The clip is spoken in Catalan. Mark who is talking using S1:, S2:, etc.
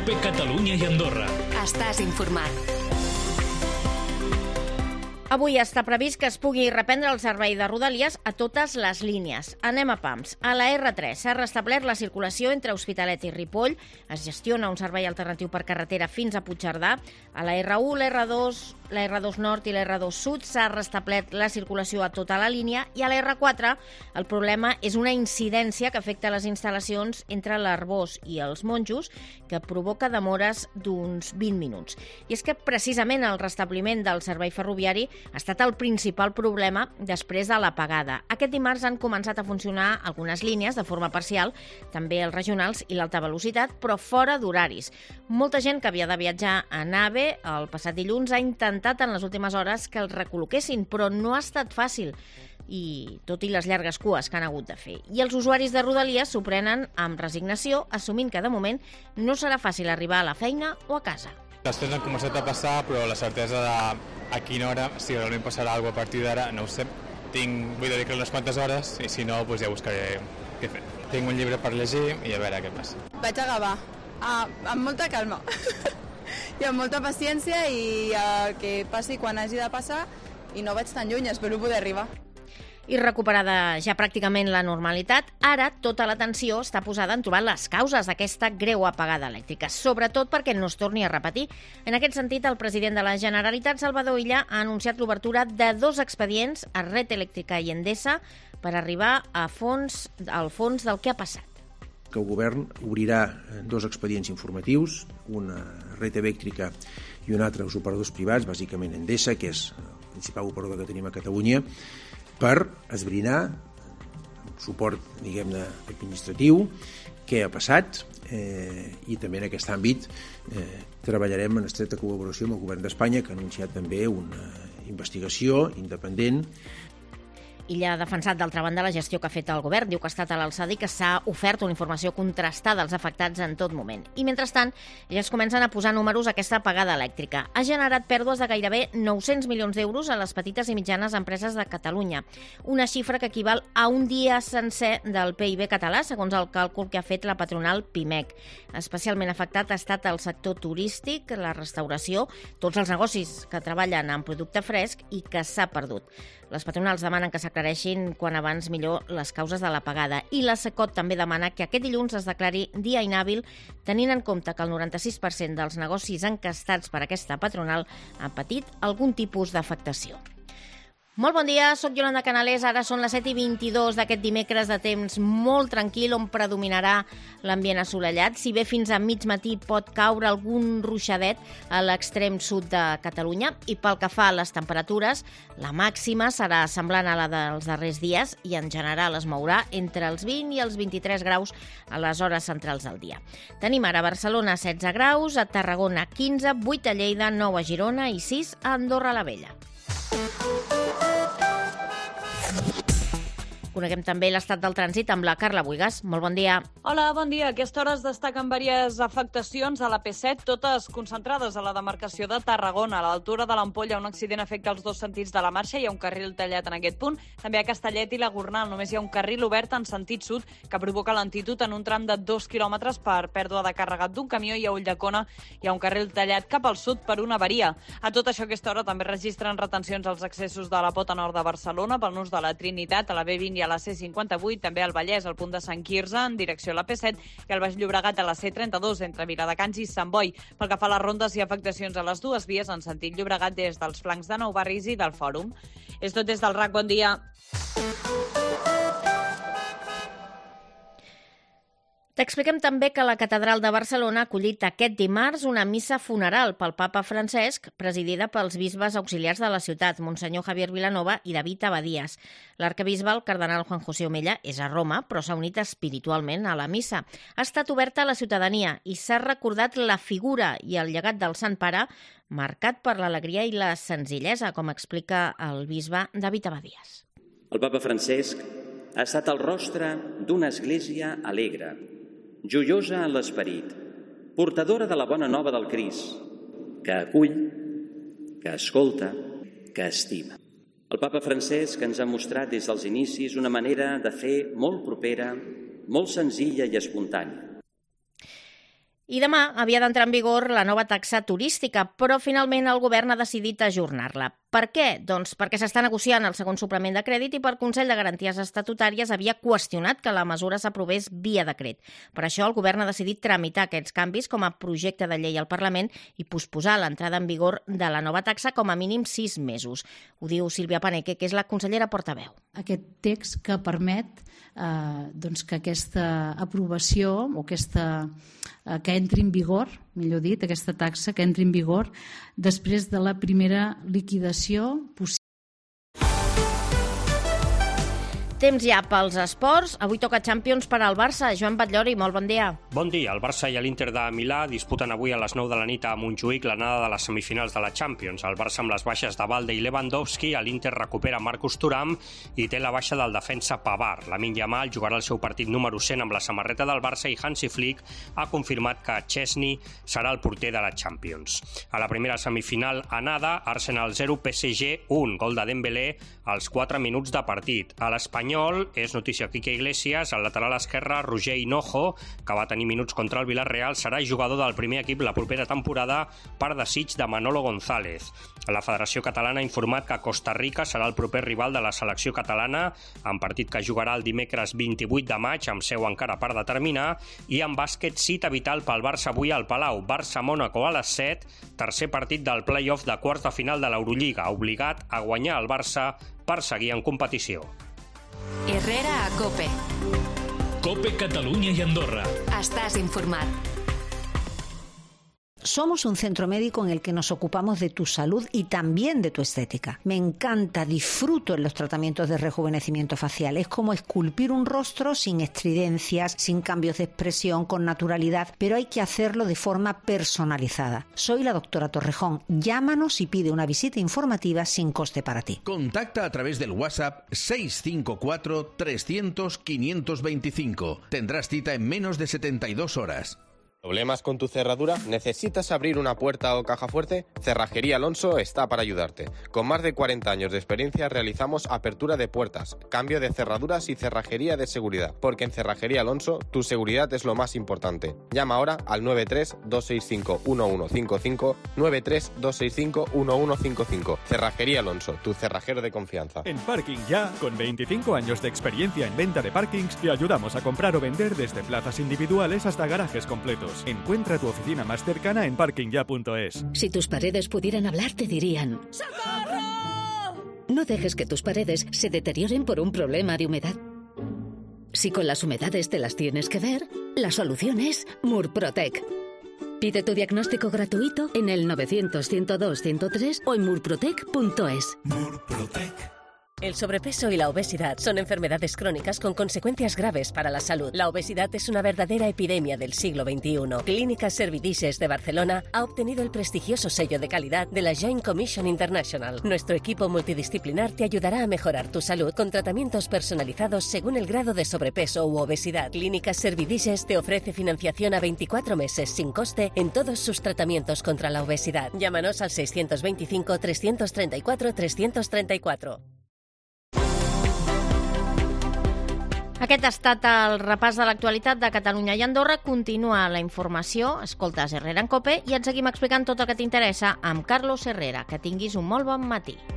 S1: COPE Catalunya i Andorra.
S2: Estàs informat.
S3: Avui està previst que es pugui reprendre el servei de Rodalies a totes les línies. Anem a pams. A la R3 s'ha restablert la circulació entre Hospitalet i Ripoll. Es gestiona un servei alternatiu per carretera fins a Puigcerdà. A la R1, la R2 Nord i la R2 Sud s'ha restablert la circulació a tota la línia. I a la R4 el problema és una incidència que afecta les instal·lacions entre l'Arbós i els Monjos, que provoca demores d'uns 20 minuts. I és que precisament el restabliment del servei ferroviari ha estat el principal problema després de l'apagada. Aquest dimarts han començat a funcionar algunes línies de forma parcial, també els regionals i l'alta velocitat, però fora d'horaris. Molta gent que havia de viatjar a AVE el passat dilluns ha intentat en les últimes hores que els recol·loquessin, però no ha estat fàcil, i tot i les llargues cues que han hagut de fer. I els usuaris de Rodalies s'ho prenen amb resignació, assumint que de moment no serà fàcil arribar a la feina o a casa.
S4: Les coses han començat a passar, però la certesa de a quina hora, si realment passarà alguna cosa a partir d'ara, no ho sé. Vull dedicar unes quantes hores i si no, doncs ja buscaré què fer. Tinc un llibre per llegir i a veure què passa.
S5: Vaig a Gavà, amb molta calma i amb molta paciència i que passi quan hagi de passar i no vaig tan lluny, espero poder arribar.
S3: I recuperada ja pràcticament la normalitat, ara tota l'atenció està posada en trobar les causes d'aquesta greu apagada elèctrica, sobretot perquè no es torni a repetir. En aquest sentit, el president de la Generalitat, Salvador Illa, ha anunciat l'obertura de 2 expedients a Red Eléctrica i Endesa per arribar al fons del que ha passat.
S6: Que el govern obrirà 2 expedients informatius, una Red Eléctrica i un altre als operadors privats, bàsicament Endesa, que és el principal operador que tenim a Catalunya, per esbrinar amb suport, diguem-ne, administratiu, què ha passat, i també en aquest àmbit treballarem en estreta col·laboració amb el govern d'Espanya, que ha anunciat també una investigació independent.
S3: Illa ha defensat, d'altra banda, la gestió que ha fet el govern. Diu que ha estat a l'alçada i que s'ha ofert una informació contrastada als afectats en tot moment. I, mentrestant, ja es comencen a posar números a aquesta apagada elèctrica. Ha generat pèrdues de gairebé 900 milions d'euros a les petites i mitjanes empreses de Catalunya. Una xifra que equival a un dia sencer del PIB català, segons el càlcul que ha fet la patronal PIMEC. Especialment afectat ha estat el sector turístic, la restauració, tots els negocis que treballen en producte fresc i que s'ha perdut. Les patronals demanen que s'aclareixin quan abans millor les causes de l'apagada i la SECOT també demana que aquest dilluns es declari dia inhàbil, tenint en compte que el 96% dels negocis encastats per aquesta patronal han patit algun tipus d'afectació. Molt bon dia, soc Yolanda Canales, ara són les 7:22 d'aquest dimecres de temps molt tranquil on predominarà l'ambient assolellat. Si bé fins a mig matí pot caure algun ruixadet a l'extrem sud de Catalunya i pel que fa a les temperatures, la màxima serà semblant a la dels darrers dies i en general es mourà entre els 20 i els 23 graus a les hores centrals del dia. Tenim ara a Barcelona 16 graus, a Tarragona 15, 8 a Lleida, 9 a Girona i 6 a Andorra la Vella. Coneguem també l'estat del trànsit amb la Carla Buigas. Molt bon dia.
S7: Hola, bon dia. A aquesta hora es destaquen diverses afectacions a la P7, totes concentrades a la demarcació de Tarragona. A l'altura de l'Ampolla, un accident afecta els 2 sentits de la marxa. Hi ha un carril tallat en aquest punt. També a Castellet i la Gornal només hi ha un carril obert en sentit sud que provoca lentitud en un tram de 2 quilòmetres per pèrdua de càrrega d'un camió i a Ulldecona hi ha un carril tallat cap al sud per una avaria. A tot això, a aquesta hora també registren retencions als accessos de la Pota Nord de Barcelona pel nus de la Trinitat, a la B20 i a la C58, també al Vallès, al punt de Sant Quirze, en direcció a la P7, i al Baix Llobregat a la C32, entre Viladecans i Sant Boi. Pel que fa a les rondes i afectacions a les dues vies, en sentit Llobregat des dels flancs de Nou Barris i del Fòrum. És tot des del RAC, bon dia.
S3: T'expliquem també que la Catedral de Barcelona ha acollit aquest dimarts una missa funeral pel papa Francesc, presidida pels bisbes auxiliars de la ciutat, Monsenyor Javier Vilanova i David Abadías. L'arquebisbe, el cardenal Juan José Omella, és a Roma, però s'ha unit espiritualment a la missa. Ha estat oberta a la ciutadania i s'ha recordat la figura i el llegat del Sant Pare, marcat per l'alegria i la senzillesa, com explica el bisbe David Abadías.
S8: El papa Francesc ha estat el rostre d'una església alegre, joiosa en l'esperit, portadora de la bona nova del Crist, que acull, que escolta, que estima. El papa Francesc ens ha mostrat des dels inicis una manera de fer molt propera, molt senzilla i espontània.
S3: I demà havia d'entrar en vigor la nova taxa turística, però finalment el govern ha decidit ajornar-la. Per què? Doncs perquè s'està negociant el segon suplement de crèdit i per Consell de Garanties Estatutàries havia qüestionat que la mesura s'aprovés via decret. Per això el govern ha decidit tramitar aquests canvis com a projecte de llei al Parlament i posposar l'entrada en vigor de la nova taxa com a mínim 6 mesos. Ho diu Sílvia Paneque, que és la consellera portaveu.
S1: Aquest text que permet que aquesta aprovació o que entri en vigor, millor dit, aquesta taxa que entri en vigor després de la primera liquidació possible.
S3: Temps ja pels esports. Avui toca Champions per al Barça. Joan Batllori, molt bon dia.
S2: Bon dia. El Barça i l'Inter de Milà disputen avui a les 9 de la nit a Montjuïc l'anada de les semifinals de la Champions. El Barça amb les baixes de Balde i Lewandowski, l'Inter recupera Marcus Thuram i té la baixa del defensa Pavard. Lamine Yamal jugarà el seu partit número 100 amb la samarreta del Barça i Hansi Flick ha confirmat que Chesney serà el porter de la Champions. A la primera semifinal anada, Arsenal 0, PSG 1, gol de Dembélé als 4 minuts de partit. A l'Espanyol és notícia Quique Iglesias, el lateral esquerre Roger Hinojo, que va tenir minuts contra el Villarreal, serà jugador del primer equip la propera temporada per desig de Manolo González. La Federació Catalana ha informat que Costa Rica serà el proper rival de la selecció catalana, en partit que jugarà el dimecres 28 de maig, amb seu encara per determinar, i en bàsquet cita vital pel Barça avui al Palau. Barça-Mónaco a les 7, tercer partit del play-off de quarta final de l'Eurolliga, obligat a guanyar el Barça per seguir en competició.
S9: Herrera a COPE.
S10: COPE Catalunya y Andorra.
S9: Estás informat.
S11: Somos un centro médico en el que nos ocupamos de tu salud y también de tu estética. Me encanta, disfruto en los tratamientos de rejuvenecimiento facial. Es como esculpir un rostro sin estridencias, sin cambios de expresión, con naturalidad, pero hay que hacerlo de forma personalizada. Soy la doctora Torrejón. Llámanos y pide una visita informativa sin coste para ti.
S12: Contacta a través del WhatsApp 654 300 525. Tendrás cita en menos de 72 horas.
S13: ¿Problemas con tu cerradura? ¿Necesitas abrir una puerta o caja fuerte? Cerrajería Alonso está para ayudarte. Con más de 40 años de experiencia realizamos apertura de puertas, cambio de cerraduras y cerrajería de seguridad. Porque en Cerrajería Alonso tu seguridad es lo más importante. Llama ahora al 93-265-1155, 93-265-1155. Cerrajería Alonso, tu cerrajero de confianza.
S14: En Parking Ya, con 25 años de experiencia en venta de parkings, te ayudamos a comprar o vender desde plazas individuales hasta garajes completos. Encuentra tu oficina más cercana en parkingya.es.
S15: Si tus paredes pudieran hablar, te dirían: ¡socorro! No dejes que tus paredes se deterioren por un problema de humedad. Si con las humedades te las tienes que ver, la solución es Murprotec. Pide tu diagnóstico gratuito en el 900-102-103 o en murprotec.es.
S10: Murprotec.
S16: El sobrepeso y la obesidad son enfermedades crónicas con consecuencias graves para la salud. La obesidad es una verdadera epidemia del siglo XXI. Clínica Servidices de Barcelona ha obtenido el prestigioso sello de calidad de la Joint Commission International. Nuestro equipo multidisciplinar te ayudará a mejorar tu salud con tratamientos personalizados según el grado de sobrepeso u obesidad. Clínica Servidices te ofrece financiación a 24 meses sin coste en todos sus tratamientos contra la obesidad. Llámanos al 625 334 334.
S3: Aquest ha estat el repàs de l'actualitat de Catalunya i Andorra. Continua la informació, escoltes Herrera en COPE i et seguim explicant tot el que t'interessa amb Carlos Herrera. Que tinguis un molt bon matí.